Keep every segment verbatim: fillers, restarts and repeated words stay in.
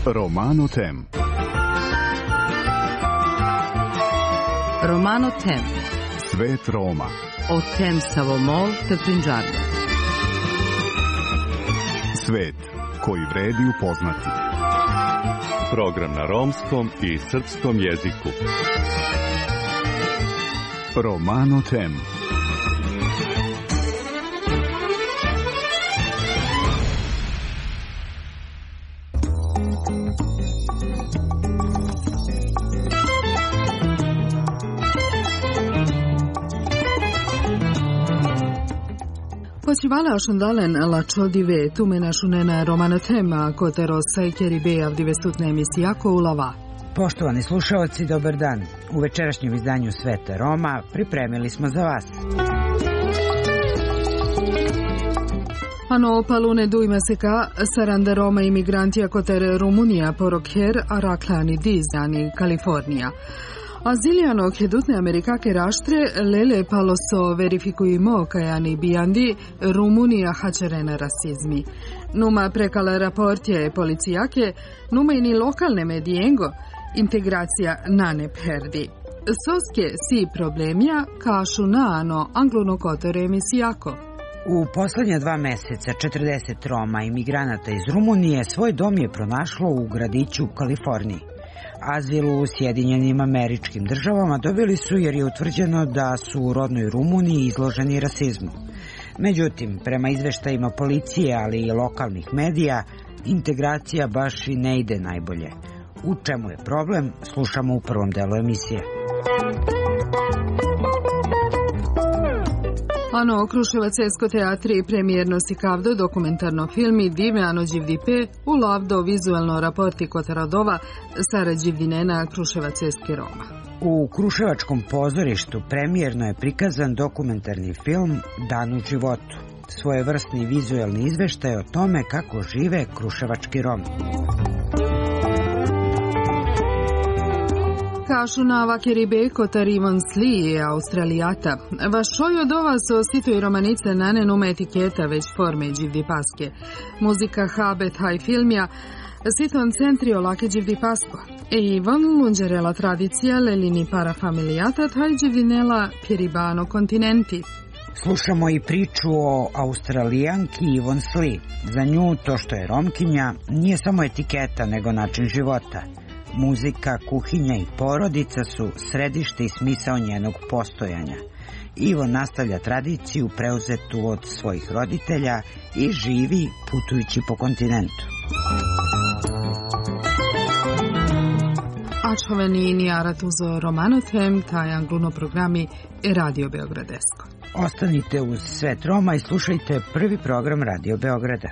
Romano Tem. Romano Tem. Svet Roma. Od Tem Savomol te Punjabia. Svet koji vredi upoznati. Program na romskom i srpskom jeziku. Romano Tem. Počivale ošundalen lačo dive tumena šunena Romano Tema kotero sajkeri be avdivestutne emisijako ulava. Poštovani slušalci, dobar dan. U večerašnjem izdanju Sveta Roma pripremili smo za vas. Ano palune dujma seka saranda Roma imigrantija kotere Rumunija porokher araklani dizani Kalifornija. Aziliano kedutne amerikake raštre lele paloso verifikujimo kajani bijandi Rumunija hačerena rasizmi. Numa prekala raportje policijake, numa i ni lokalne medijengo, integracija nane perdi. Soske si problemja kašu naano angluno kotore emisijako. U poslednja dva meseca četrdeset Roma imigranata iz Rumunije svoj dom je pronašlo u gradiću u Kaliforniji. Azil u Sjedinjenim Američkim Državama dobili su jer je utvrđeno da su u rodnoj Rumuniji izloženi rasizmu. Međutim, prema izveštajima policije, ali i lokalnih medija, integracija baš i ne ide najbolje. U čemu je problem, slušamo u prvom delu emisije. Ano Kruševac Esko teatri premijerno si kavdo dokumentarno filmi Dive ano Đivdipe u lavdo vizualno raporti Kotarodova Sara Đivdinena Kruševac Eske Roma. U Kruševačkom pozorištu premijerno je prikazan dokumentarni film Dan u životu, svojevrsni vizualni izveštaj o tome kako žive kruševački Romi. Kašu na vakeribe kotar Ivon Sli je Australijata. Vašoj od ova so sito i romanice nane nume etiketa već forme Đivdi Paske. Muzika habet haj filmja siton centrio lake Đivdi Pasko. E Ivon lunđerela tradicija lelini parafamilijata taj Đivdinela piribano kontinenti. Slušamo i priču o Australijanki Ivon Sli. Za nju to što je Romkinja nije samo etiketa nego način života. Muzika, kuhinja i porodica su središte i smisao njenog postojanja. Ivo nastavlja tradiciju preuzetu od svojih roditelja i živi putujući po kontinentu. Ačoveni nijarat uzo Romano Tem, taj angluno programi e Radio Beogradesko. Ostanite uz Svet Roma i slušajte prvi program Radio Beograda.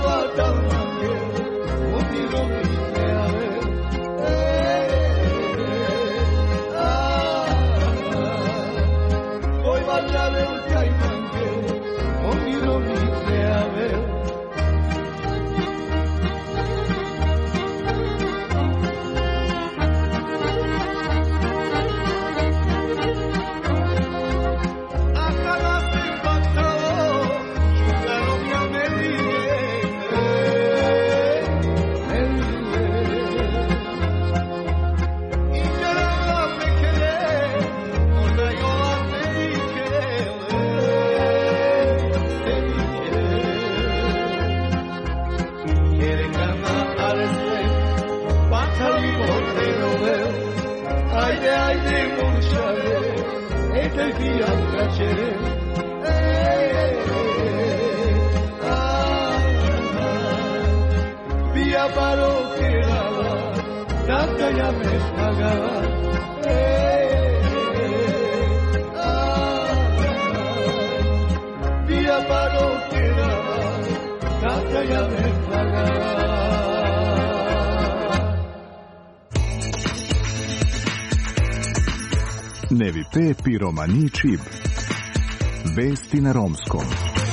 Nevi P. Piromani Čib. Vesti na romskom.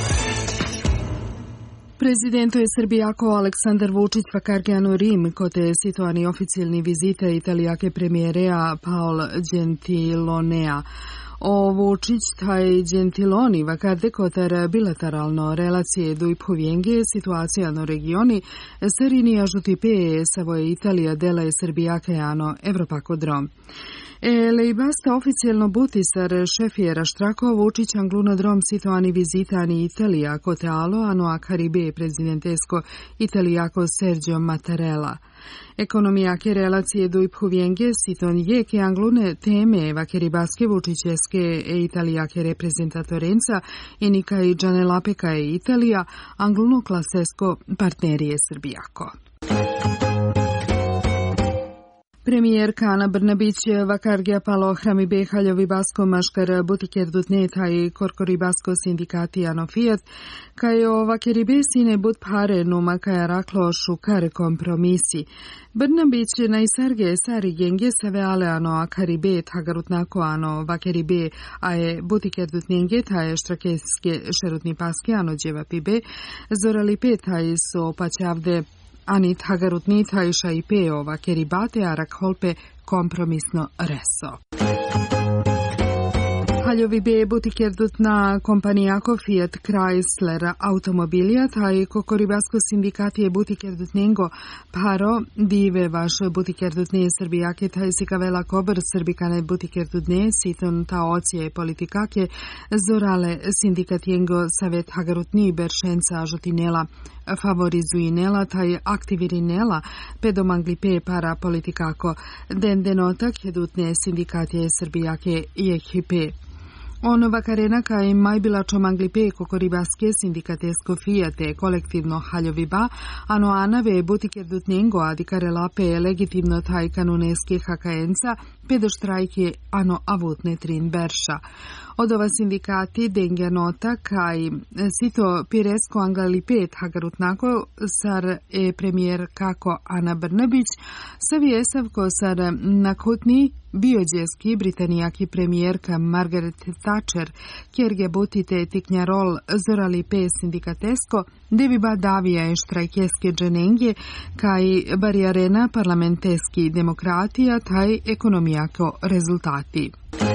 Президентот е Србијако Александар Вучиќ вакаргијано Рим, коте ситуани официјални визите италијаке премиереа Паол Джентилонеа. O Vučić taj Gentiloni vakarde kotar bilateralno relacije do i povijenge situacija no regioni serini ažutipe savoje Italija dela je Srbijakajano Evropako drom. E lejbasta oficijalno butisar šefijera štrako Vučić angluna drom situani vizitani Italija kote alo ano a Caribe prezidentesko Italijako Sergio Mattarella. Ekonomijake relacije do i povijenge siton je ke anglune teme vakeribaske Vučićeske e Italijake reprezentatorenca i nika i Džanelapeka e Italija angluno klasesko partnerije Srbijako. Premijerka Ana Brnabić vakargija palo Hramibe Haljovi Basko Maškar Butiker Dutneta i Korkori Basko sindikati Ano Fiat, kaj o vakeribe sine but pare numa kaj raklo šukar kompromisi. Brnabić na isarge sari genge save ale ano akaribe tagarutnako ano vakeribe a je Butiker Dutnenge taje štrakeske šerutni paske ano djeva pibe, zorali petaj so paćavde ani tagarutni tajša i peo vakeribate a rakholpe kompromisno reso. Haljovi be Butiker Dutna kompanijako Fiat Chrysler automobilija taj kokoribasko sindikatije Butiker Dutnengo paro dive vaš Butiker Dutne Srbijake taj sikavela kobr Srbikane Butiker Dutne siton ta ocije politikake zorale sindikatijengo savet hagarutni beršenca žutinela favorizuinela taj aktivirinela pedomanglipe para politikako den denotak jedutne sindikatije Srbijake i ekipe. Ono vakarena kaj majbilačo manglipe kokoribaske sindikatesko fijate kolektivno haljoviba, ano anave Butiker Dutnengo adikarelape legitimno taj kanuneske hakajenca pedo štrajke ano avutne trin berša. Od ova sindikati denga nota kaj sito piresko angalipet hagarutnako sar e premijer kako Ana Brnabić savi esavko sar nakutni biođeski britanijaki premijerka Margaret Thatcher kjerge butite tiknjarol zorali pe sindikatesko devi ba davija e štrajkeske dženenge kaj barijarena parlamenteski demokratija taj ekonomijako rezultati.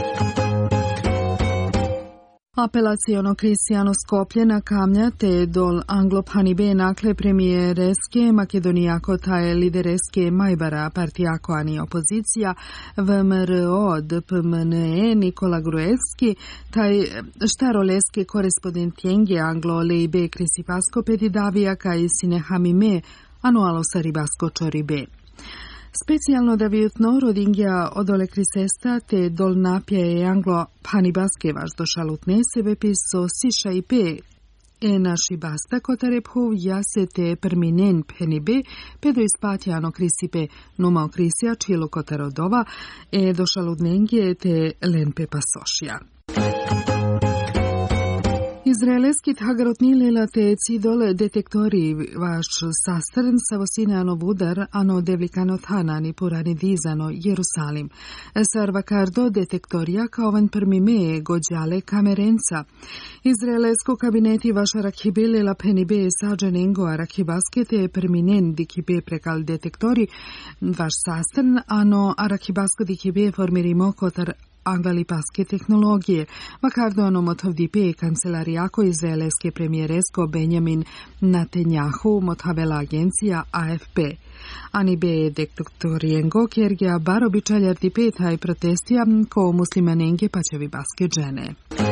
Apelaciono Kristiano Skopljena kamnja te dol Anglo-Hanibe nakle premijereske Makedonijako taje lidereske Majbara partijako ani opozicija V M R O D P M N E Nikola Gruevski taj štaroleske korespondentjenge Anglo-Leibe Krisipasko pedidavija kaj sine hamime anualo saribasko čoribe. Specijalno da vjutno rodingja odole krisesta te dol napje e anglo panibaske vaš došalutne sebe piso siša i pe e naši basta kotarephu jase te perminen penibe pedo ispatjano krisipe numa krisija čilo kotarodova e došalutnengje te lenpe pasošja. Izraelskit hagarotnili te cidole detektori vaš sastern savosine udar ano devlikanot hanani purani dizano Jerusalim. Sarvakardo detektorija kaovan permime gođale kamerenca. Izraelsko kabineti vaš arakibele la penibe sađenengo arakibaskete perminen dikibe prekal detektori vaš sastern ano arakibasko dikibe formirimo kotar angalipaske tehnologije, makardo ano motovdipe kancelarijako izraelske premijeresko Benjamin Netanyahu motavela agencija A F P. Ani be detektorijengo kergija barobičaljar dipe taj protestija ko muslimanenge pačevi baske džene.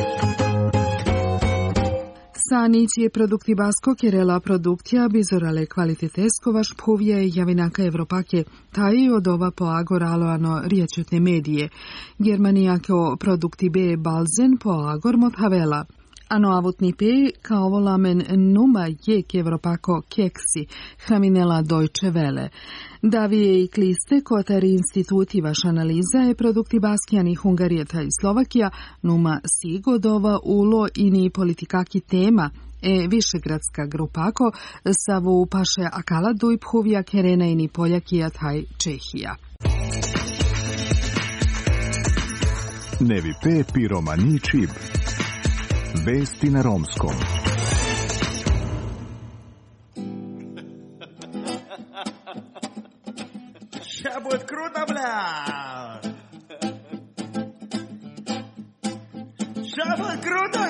Sanić je produktibasko kerela produkcija bizorale kvalitetesko vaš puvje javinaka Evropake, taj od ova po agor aloano riječutne medije. Germanijako produktibe balzen po agor motavela. Ano avutni pe kao volamen numa jek Evropako keksi, hraminela Deutsche Welle. Davije i kliste kotari instituti vaš analiza je produktibaskijani Hungarijeta i Slovakija, numa sigodova ulo ini politikaki tema, e višegradska grupako, savu paše akala duj phuvija kerena ini Poljakija taj Čehija. Nevi pe piromani čib. Vesti na romskom. Ща будет круто, бля! Ща будет круто!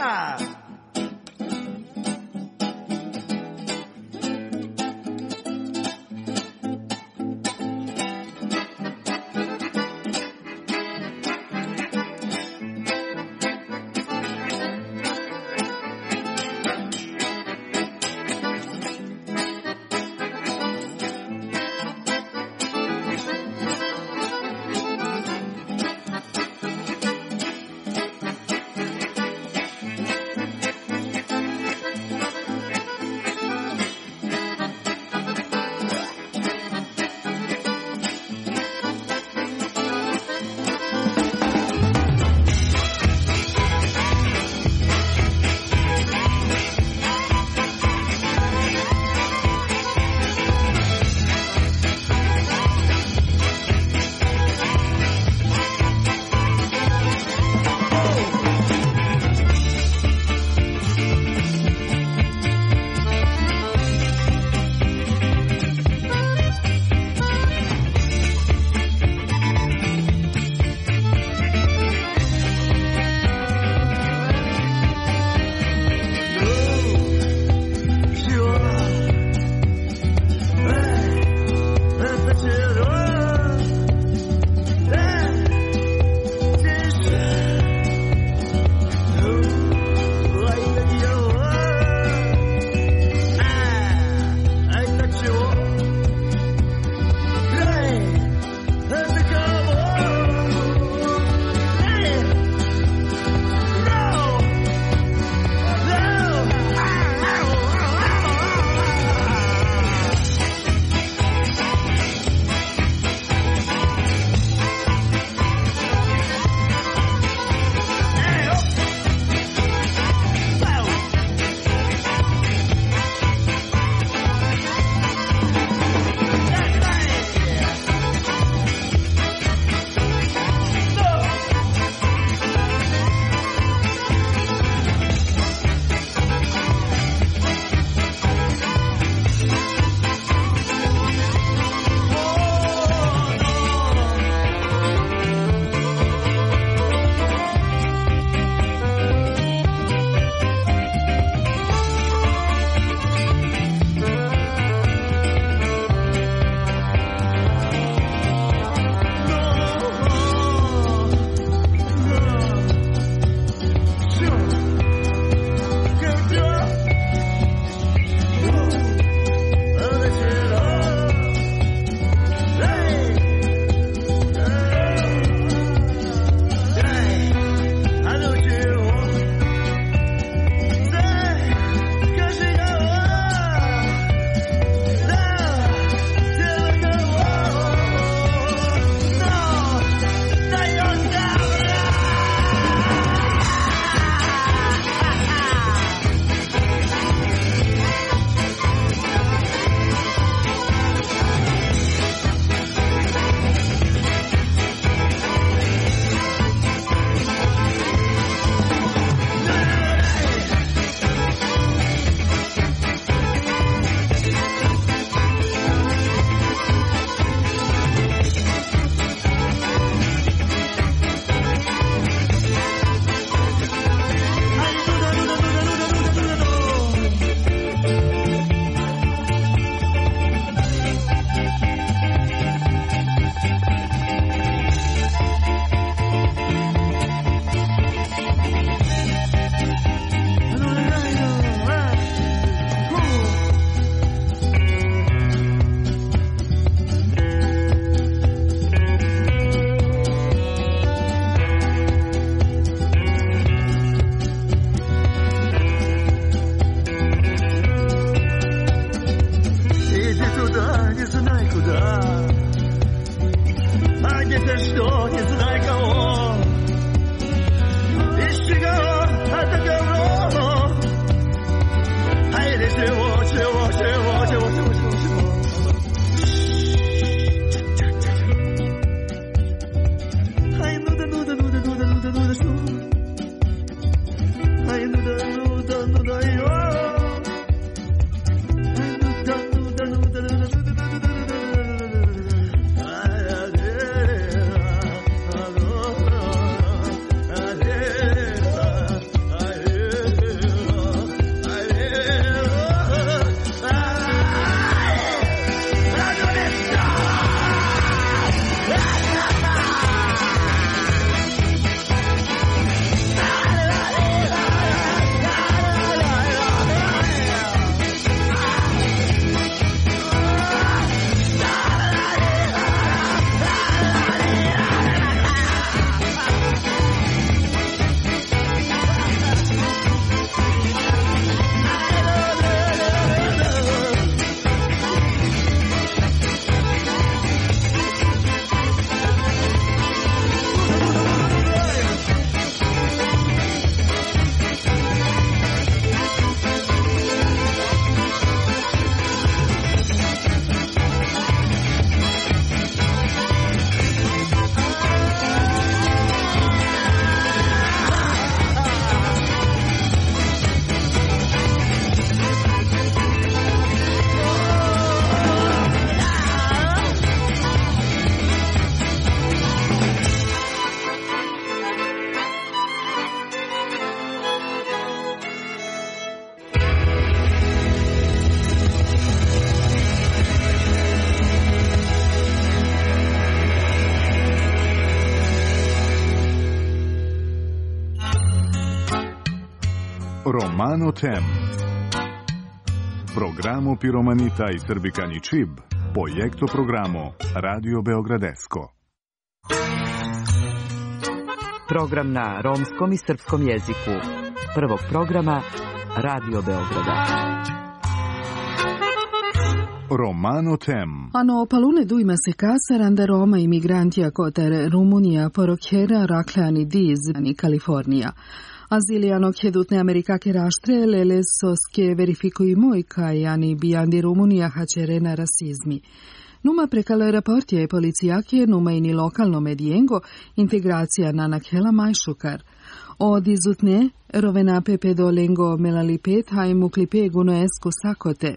Romano Tem. Programo Piromanita i Srbikani Čib, projekto programo Radio Beogradesko. Program na romskom i srpskom jeziku. Prvog programa Radio Beograda. Romano Tem. Hanno palune dujma se kasaranda Roma imigrantia koter Rumunija porokjera raklani diz ani Kalifornija. Aziliano kjedutne Amerikake raštre lele soske verifikuimo i kajani bijandi Rumunija hačerena rasizmi. Numa prekale raportje policijake, numa ini lokalno medijengo, integracija na nakhela majšukar. Od izutne, rovena pepe do lengo melalipet hajmu klipe guno esku sakote.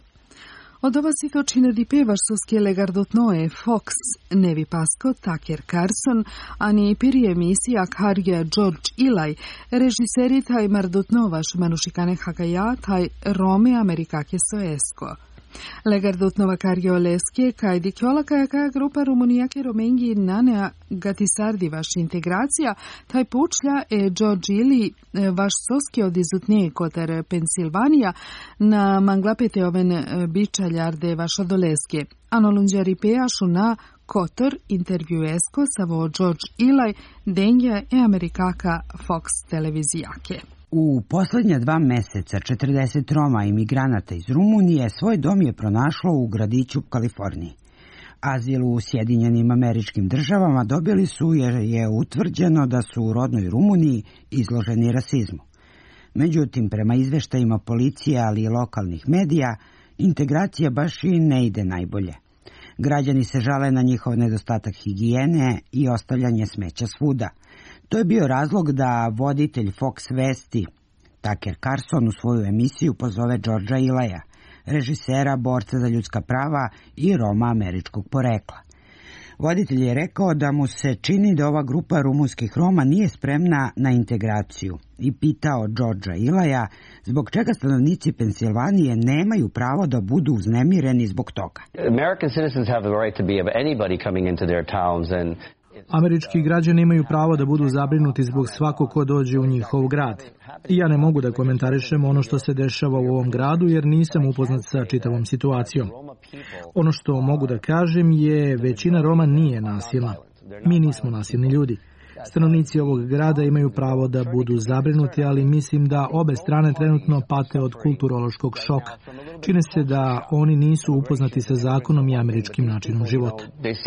Od ova si to čine di pevaš soske legardotnoe Fox, Nevi Pasko, Tucker Carlson, ani piri emisija Karja George Eli, režiseri taj mardotnovaš manušikane hakaja, taj Rome Amerikake soesko. Legardotnova Karja Oleske, kaj dikjola kajaka grupa Rumunijake Romengi nanea gatisardi vaš integracija, taj pučlja e George Eli vaš soske od izutnije koter Pensilvanija na manglapete oven bičaljarde vaš odoleske. Ano lunđari pejašu na kotor intervjuesko savo George Eli denja e Amerikaka Fox televizijake. U poslednja dva meseca četrdeset Roma imigranata iz Rumunije svoj dom je pronašlo u gradiću Kaliforniji. Azil u Sjedinjenim Američkim Državama dobili su jer je utvrđeno da su u rodnoj Rumuniji izloženi rasizmu. Međutim, prema izveštajima policije, ali i lokalnih medija, integracija baš i ne ide najbolje. Građani se žale na njihov nedostatak higijene i ostavljanje smeća svuda. To je bio razlog da voditelj Fox vesti Tucker Carlson u svoju emisiju pozove Georgea Elija, režisera, borca za ljudska prava i Roma američkog porekla. Voditelj je rekao da mu se čini da ova grupa rumunskih Roma nije spremna na integraciju i pitao Georgea Elija zbog čega stanovnici Pensilvanije nemaju pravo da budu uznemireni zbog toga. American citizens have the right to be of anybody coming into their towns and Američki građani imaju pravo da budu zabrinuti zbog svakog ko dođe u njihov grad. I ja ne mogu da komentarišem ono što se dešava u ovom gradu jer nisam upoznat sa čitavom situacijom. Ono što mogu da kažem je većina Roma nije nasilna. Mi nismo nasilni ljudi. Stanovnici ovog grada imaju pravo da budu zabrinuti, ali mislim da obe strane trenutno pate od kulturološkog šoka. Čini se da oni nisu upoznati sa zakonom i američkim načinom života.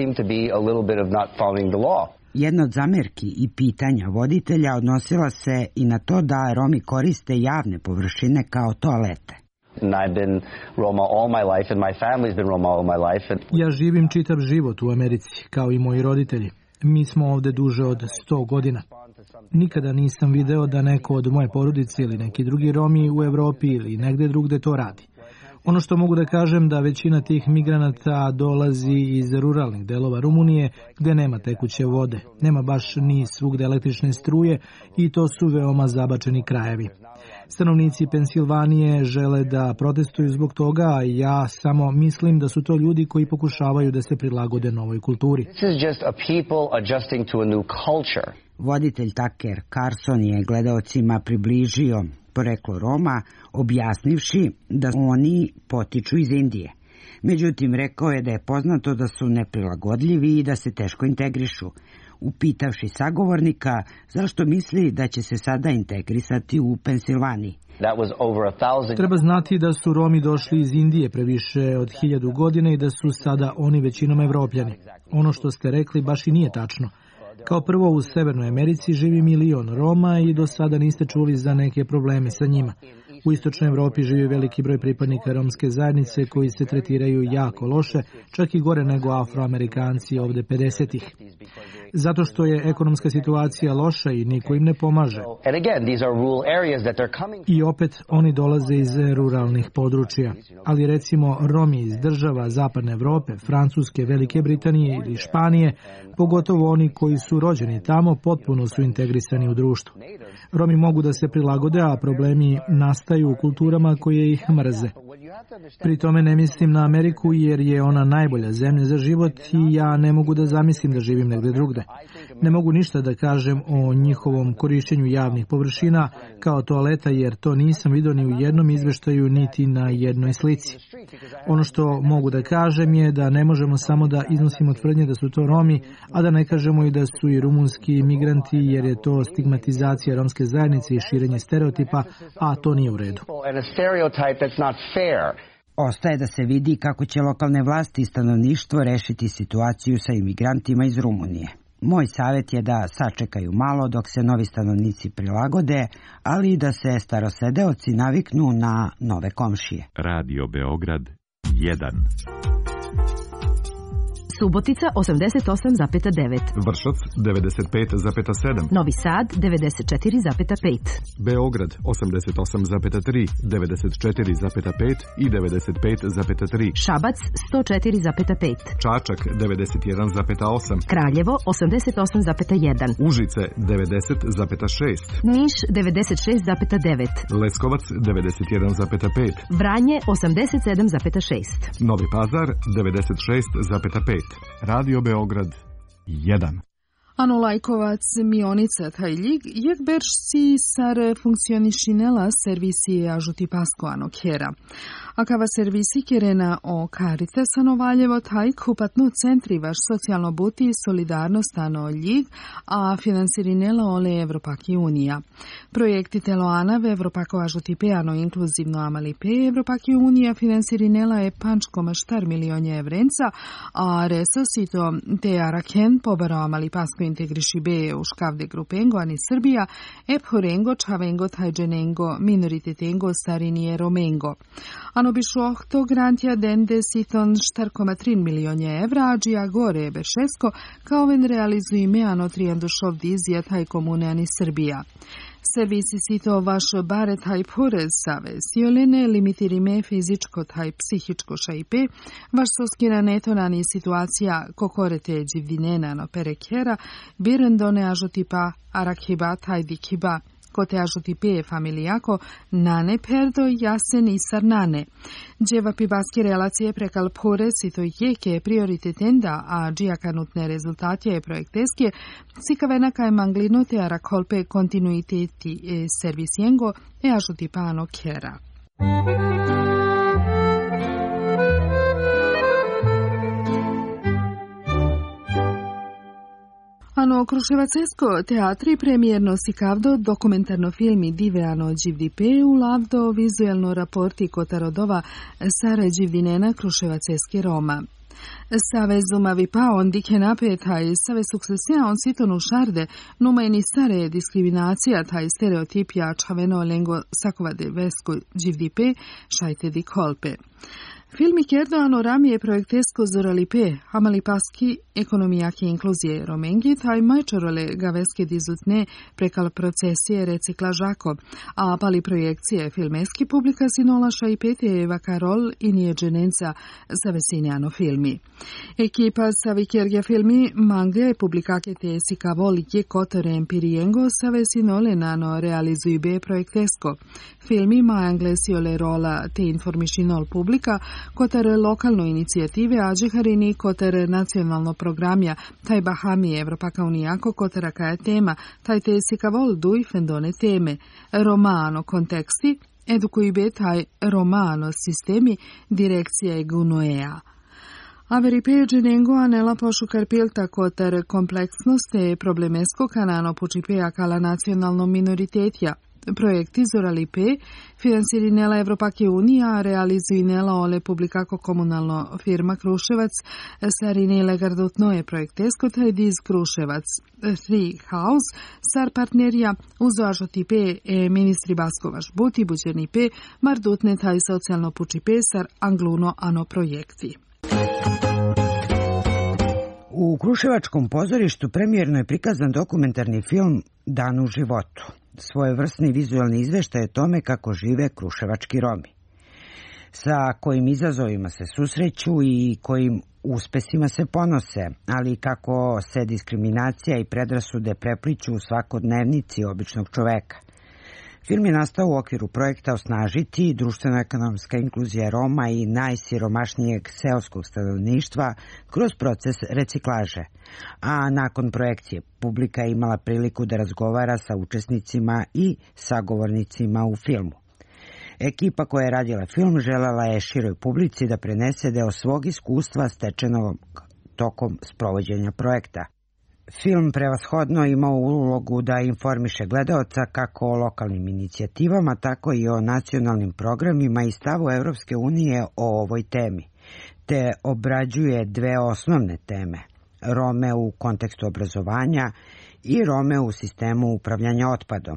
Jedna od zamerki i pitanja voditelja odnosila se i na to da Romi koriste javne površine kao toalete. Ja živim čitav život u Americi, kao i moji roditelji. Mi smo ovde duže od sto godina. Nikada nisam video da neko od moje porodice ili neki drugi Romi u Evropi ili negde drugde to radi. Ono što mogu da kažem da većina tih migranata dolazi iz ruralnih delova Rumunije gde nema tekuće vode, nema baš ni svugde električne struje i to su veoma zabačeni krajevi. Stanovnici Pensilvanije žele da protestuju zbog toga, a ja samo mislim da su to ljudi koji pokušavaju da se prilagode novoj kulturi. Voditelj Tucker Carlson je gledaocima približio poreklo Roma, objasnivši da oni potiču iz Indije. Međutim, rekao je da je poznato da su neprilagodljivi i da se teško integrišu. Upitavši sagovornika zašto misli da će se sada integrisati u Pensilvaniji. Treba znati da su Romi došli iz Indije pre više od hiljadu godina i da su sada oni većinom Evropljani. Ono što ste rekli baš i nije tačno. Kao prvo, u Severnoj Americi živi milion Roma i do sada niste čuli za neke probleme sa njima. U istočnoj Evropi živi veliki broj pripadnika romske zajednice koji se tretiraju jako loše, čak i gore nego Afroamerikanci ovde pedesetih. Zato što je ekonomska situacija loša i niko im ne pomaže. I opet oni dolaze iz ruralnih područja. Ali recimo Romi iz država Zapadne Evrope, Francuske, Velike Britanije ili Španije, pogotovo oni koji su rođeni tamo, potpuno su integrisani u društvo. Romi mogu da se prilagode, a problemi nastaju u kulturama koje ih mrze. Pri tome ne mislim na Ameriku jer je ona najbolja zemlja za život i ja ne mogu da zamislim da živim negde drugde. Ne mogu ništa da kažem o njihovom korišćenju javnih površina kao toaleta, jer to nisam vidio ni u jednom izveštaju niti na jednoj slici. Ono što mogu da kažem je da ne možemo samo da iznosimo tvrdnje da su to Romi, a da ne kažemo i da su i rumunski migranti, jer je to stigmatizacija romske zajednice i širenje stereotipa, a to nije u redu. Ostaje da se vidi kako će lokalne vlasti i stanovništvo rešiti situaciju sa imigrantima iz Rumunije. Moj savjet je da sačekaju malo dok se novi stanovnici prilagode, ali i da se starosedeoci naviknu na nove komšije. Radio Beograd jedan. Subotica osamdeset osam zarez devet. Vršac devedeset pet zarez sedam. Novi Sad devedeset četiri zarez pet. Beograd osamdeset osam zarez tri, devedeset četiri zarez pet i devedeset pet zarez tri. Šabac sto četiri zarez pet. Čačak devedeset jedan zarez osam. Kraljevo osamdeset osam zarez jedan. Užice devedeset zarez šest. Niš devedeset šest zarez devet. Leskovac devedeset jedan zarez pet. Vranje osamdeset sedam zarez šest. Novi Pazar devedeset šest zarez pet. Radio Beograd jedan. Ano lajkovac Mionica Tajljig, jak beršci sar funkcionišinela servisi ažuti pasko ano kjera. Akava servisi kjerena o Caritas ano Valjevo taj kupatnu centri vaš socijalno buti solidarnost ano ljig, a finansirinela ole Evropaki unija. Projekti telo anave Evropako ažuti pe ano inkluzivno amali pe Evropaki unija finansirinela je pančko maštar milionje evrenca, a resosito te araken pobaro amali pasko integriši be u škavde grupengo ani Srbija, ep horengo čavengo tajđenengo minoritetengo starinije romengo. Ano bišohto grantja dende siton četiri zarez tri milionje evra, ađija gore bešesko, kao ven realizuji meano trijandošov dizija taj komune ani Srbija. Servisi sito vaš bare taj porez save, siolene limitirime fizičko taj psihičko šajpe, vaš soskira netonani situacija kokorete dživdinena no perekera, birendone ažotipa arakiba taj dikiba, kote ažotipe familijako, nane perdo jasen i sarnane. Dževa pibaski relacije prekal porez sito jeke prioritetenda, a džijakanutne rezultatije projekteske, cikavena kaj manglinote arakolpe kontinuiteti e servisiengo e ažotipano kjera. Ano Kruševacesko teatri premijerno sikavdo dokumentarno filmi diveano dživdipe u lavdo vizuelno raporti kotarodova sara dživdinena Kruševaceske Roma. Save zumavi pa on dike napetaj, save sukcesija on sitonu šarde, numa ni stare diskriminacija taj stereotipija čaveno lengo sakovade vesko dživdipe šajte di kolpe. Filmi Kerdoano ramije projektesko zoralipe, amali paski ekonomijaki inkluzije romengi, taj majčorole gaveske dizutne prekal procesije reciklažako, a pali projekcije filmeski publika sinolaša i pete vakarol i nije dženenca za vesinjano filmi. Ekipa sa vikjerge filmi mange publikake te sikavol je kotore empirijengo sa vesinole nano realizuj be projektesko. Filmi ma anglesiole rola te informišinol publika, kotar lokalno inicijative Ađeharini, kotar nacionalno programja, taj Bahami Evropaka unijako, kotara kaja tema, taj te sikavol duj fendone teme, romano konteksti, edukuj be taj romano sistemi, direkcija je gunoea. Averi peđenengo anela pošukar pilta kotar kompleksnost e problemesko kanano pučipeja kala nacionalno minoritetja. Projekti zoralipe finansirinela Evropake unija, realizuinela ole publikako komunalno firma Kruševac, sarinele gardotnoje projektesko taj diz Kruševac. Tri House, sar partnerija, uzo ažotipe e ministri Baskovaš buti buđenipe, mardutne taj socijalno pučipe sar angluno ano projekti. U Kruševačkom pozorištu premijerno je prikazan dokumentarni film Dan u životu. Svojevrsni vizualni izveštaj o tome kako žive kruševački Romi. Sa kojim izazovima se susreću i kojim uspesima se ponose, ali kako se diskriminacija i predrasude prepliću u svakodnevnici običnog čoveka. Film je nastao u okviru projekta Osnažiti društveno-ekonomska inkluzija Roma i najsiromašnijeg seoskog stanovništva kroz proces reciklaže. A nakon projekcije publika je imala priliku da razgovara sa učesnicima i sagovornicima u filmu. Ekipa koja je radila film želela je široj publici da prenese deo svog iskustva stečenog tokom sprovođenja projekta. Film prevashodno ima ulogu da informiše gledaoca kako o lokalnim inicijativama, tako i o nacionalnim programima i stavu Evropske unije o ovoj temi, te obrađuje dve osnovne teme: Rome u kontekstu obrazovanja i Rome u sistemu upravljanja otpadom.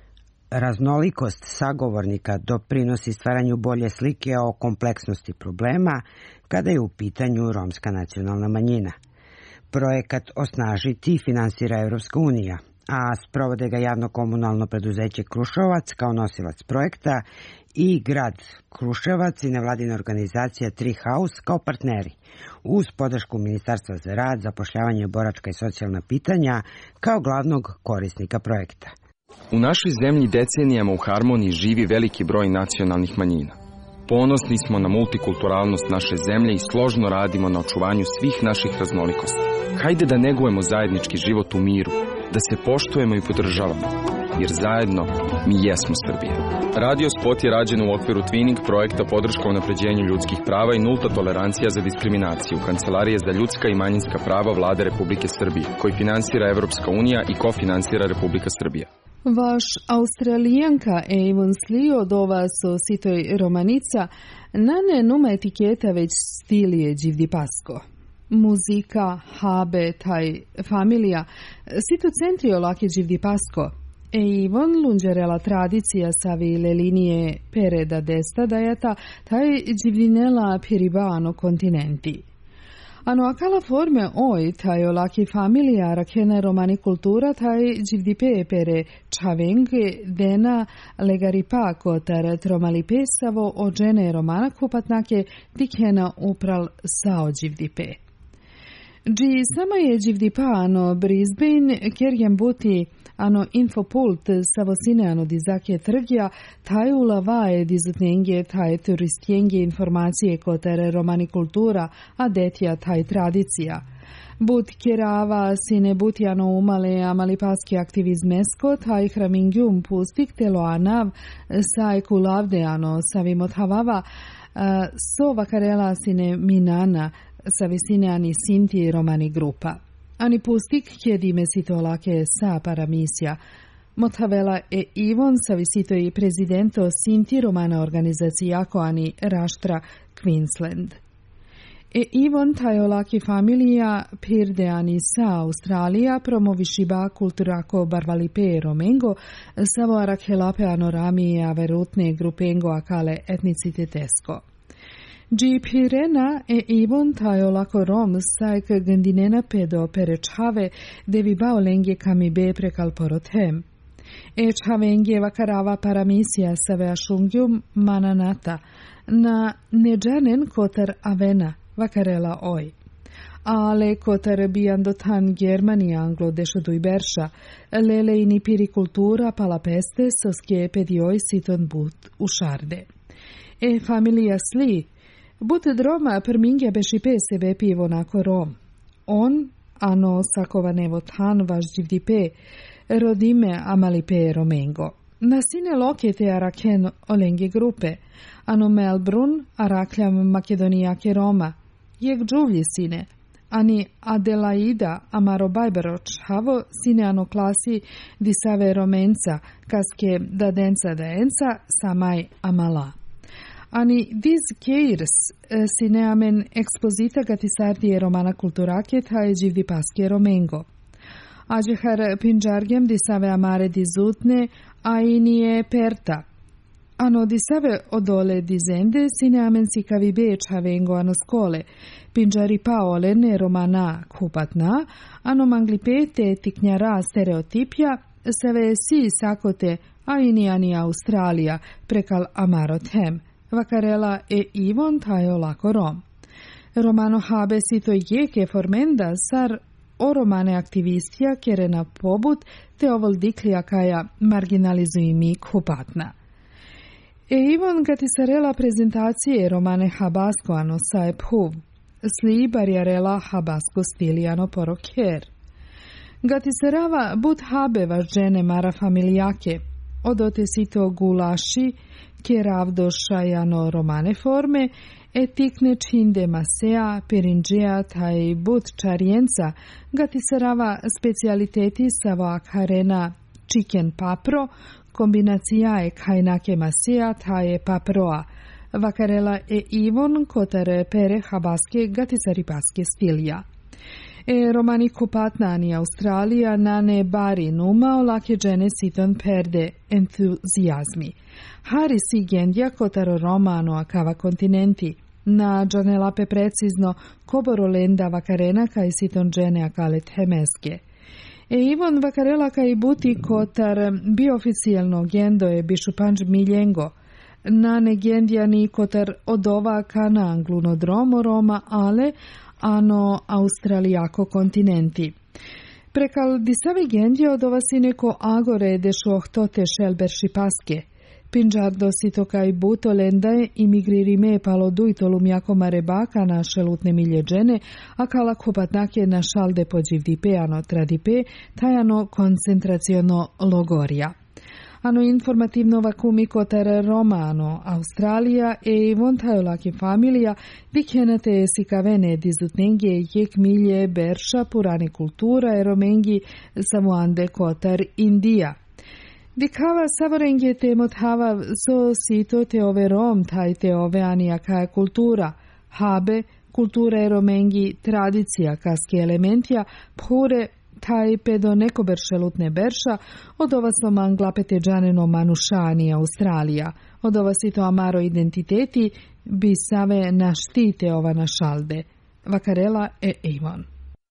Raznolikost sagovornika doprinosi stvaranju bolje slike o kompleksnosti problema kada je u pitanju romska nacionalna manjina. Projekat Osnažiti finansira Evropska unija, a sprovode ga javno-komunalno preduzeće Kruševac kao nosilac projekta i grad Kruševac i nevladina organizacija Tree House kao partneri, uz podršku Ministarstva za rad, zapošljavanje, boračka i socijalna pitanja kao glavnog korisnika projekta. U našoj zemlji decenijama u harmoniji živi veliki broj nacionalnih manjina. Ponosni smo na multikulturalnost naše zemlje i složno radimo na očuvanju svih naših raznolikosti. Hajde da negujemo zajednički život u miru, da se poštujemo i podržavamo, jer zajedno mi jesmo Srbija. Radio spot je rađen u okviru Twinning projekta podrška unapređenju ljudskih prava i nulta tolerancija za diskriminaciju Kancelarije za ljudska i manjinska prava Vlade Republike Srbije, koji finansira Evropska unija i kofinansira Republika Srbija. Vaš Australijanka Avon Slee od ova so sitoj romanica nane numa etiketa već stilije Đivdi Pasko. Muzika, habe, taj familija, sito centrio lake Đivdi Pasko. E Avon lunđerela tradicija savi le linije pere da desta dajata taj Đivdinela piribano kontinenti. Ano akala forme oj taj olaki familija rakene romani kultura taj Đivdipe pere čavenge dena legaripa kotar tromali pesavo o džene romana kupatnake dikena upral sao Đivdipe. Dži sama je Đivdipa ano Brisbane kerjem buti ano infopult savosine ano dizake trgja taj ulavaje dizutnenge taj turistjenge informacije kotere romani kultura a detja taj tradicija. But kerava sine buti ano umale amalipaski aktivizmesko taj hramingjum pustik telo anav saj kulavde ano savimothavava so vakarela sine minana sa visine ani sinti romani grupa. Ani pustik kjedime sitolake sa paramisija. Mothavela e Ivon sa visito i prezidento sinti romana organizacijako ani Raštra Queensland. E Ivon tajolaki familija pirde ani sa Australija promovišiba kulturako barvalipe romengo savo arakhelape anorami averutne grupengo akale etnicitetesko. Gi pirena e Ivon tajolako rom sajk gandinena pedo perečave devi baolenge kamibe prekal porothem. E čhavenge vakarava paramisija save ašungjum mananata na neđanen kotar avena vakarela oj. Ale kotar biandotan Germani anglo dešoduj berša, lele ini pirikultura palapeste soske pedioj siton but u šarde. E familija Slee but droma permingja bešipe sebe pivo nako rom. On, ano sakovanevo tan vaš Đivdipe, rodime amalipe romengo. Na sine lokete araken olenge grupe, ano Melbourne arakljam makedonijake Roma, jek džuvlji sine, ani Adelaida amaro bajberoč havo sine ano klasi disave romenca, kaske da denca da enca samaj amala. Ani diz keirs sine amen ekspozita gatisardije romana kulturake taj Đivdi Paske romengo. Ađehar pinđargem disave amare dizutne, a inije perta. Ano disave odole dizende sine amen sikavi beč havengo ano skole, pinđari paole ne romana kupatna, ano manglipete tiknjara stereotipja, seve si sakote, a inijani Australija prekal amarothem. Vakarela e Ivon tajo lako rom. Romano habe sito jeke formenda sar o romane aktivistija kerena pobut te ovol diklija kaja marginalizuji mi kupatna. E Ivon gatisarela prezentacije romane Habasko ano saep huv, sli barjarela Habasko stiliano porokjer. Gatisarava but habe vaš žene mara familijake, odote sito gulaši, kjeravdo šajano romane forme, etikne činde masea, perinđeja taj but čarjenca, gatisarava specialiteti savak harena chicken papro, kombinacija je kajnake masea taje paproa, vakarela e Ivon kotar pere habaske gatisaripaske stilja. E romani kupatnani Australija nane bari numa olake žene siton perde entuzijazmi. Hari si gendja kotaro romano akava kontinenti. Na džanelape precizno koboro lenda vakarena kaj siton žene akalet hemeske. E Ivon vakarela kaj buti kotar bioficijalno gendo je bišupanđ miljengo. Nane gendjani kotar odova kana anglunodromo Roma ale ano australijako kontinenti. Prekal disavi gendje odova si neko agore dešuohtote šelberši paske. Pinđardo sito kaj buto lendaje imigririme palo dujto lumjako marebaka na šelutne milje džene, a kala kopatnake na šalde pođivdipe ano tradipe, tajano koncentraciono logorija. Ano informativno vakumi kotar romano Australija e Ivon tajolaki familija dikjenate sikavene dizutnenge jek milje berša purani kultura e romengi samuande kotar Indija. Dikava savorenge te mothava so sito te ove rom taj te ove anijaka kultura, habe, kultura e romengi tradicija kaske elementija, phure taj pedo neko beršelutne berša, od ova so manglapete džaneno manušani Australija, od ova sito amaro identiteti bi save naštite ova našalde. Vakarela e Ivon.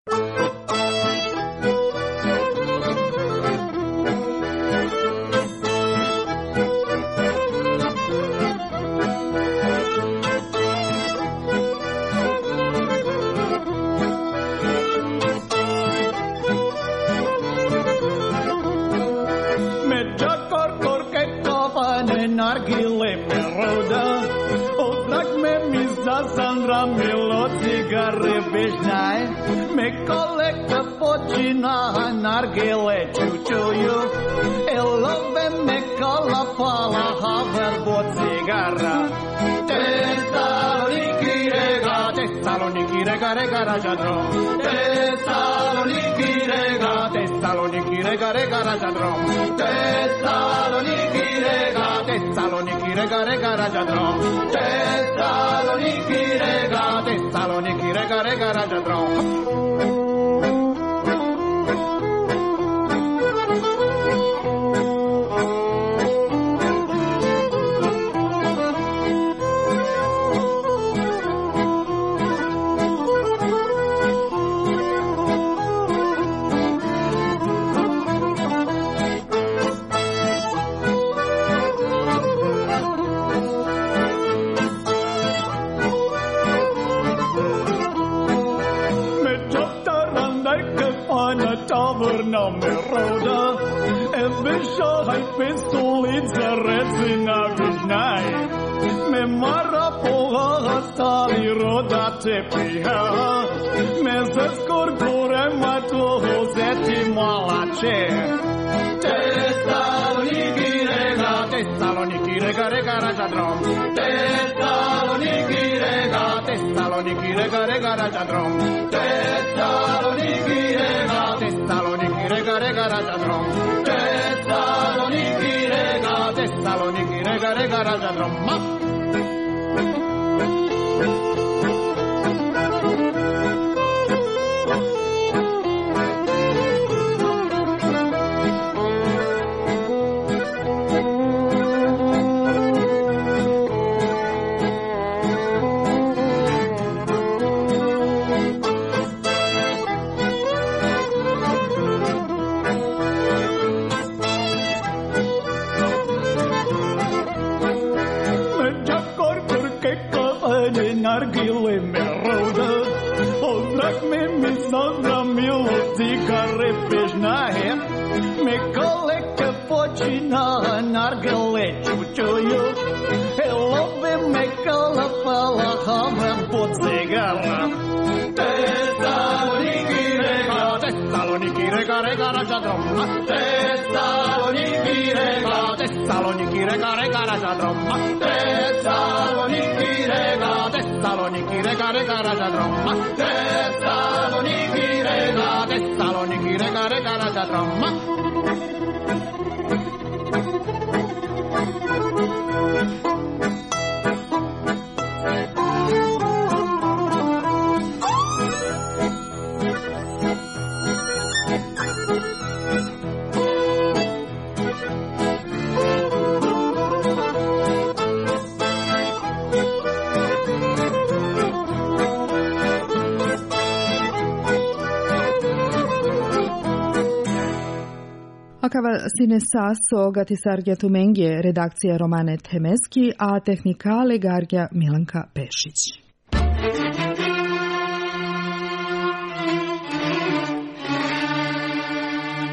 Nargile me roda, odrak me mi za Sandra Milo cigare bežnaj, me kolekta počina nargile čučuju, elove me kola pala haver bo cigara. Tesaloniki rega, Tesaloniki rega rega ražadro, Tesaloniki rega, Tesaloniki rega rega ražadro, Tesaloniki rega, Tesaloniki rega rega ražadro, Tesaloniki rega, Tesaloniki rega rega ražadro. Tavrna me roda, e bešahaj pesulica recina vižnaj. Me mara poha stali roda te piha, me se skorkure matoho zeti malače. Tesaloniki rega, Tesaloniki rega rega ražadrom, Tesaloniki rega, Tesaloniki rega rega ražadrom, Tesaloniki rega, Tesaloniki rega rega ražadrom, Tesaloniki rega, Tesaloniki rega rega ražadrom. Nargile me roda, odrak me mi Sandra Milo care pe jnahe, me cole că pocina nargele ciuciuiu, e lobe me cala pala hava potsegara. Tessaloniki rega, Tessaloniki rega rega raja dromma. Tessaloniki rega, Tessaloniki rega rega raja dromma. Tessaloniki rega, Tessaloniki rega rega raja dromma. Tessaloniki rega, Tessaloniki rega rega raja dromma. Akava sine saso gati sargja Tumengje, redakcija Romane Temeski, a tehnika legargja Milanka Pešić.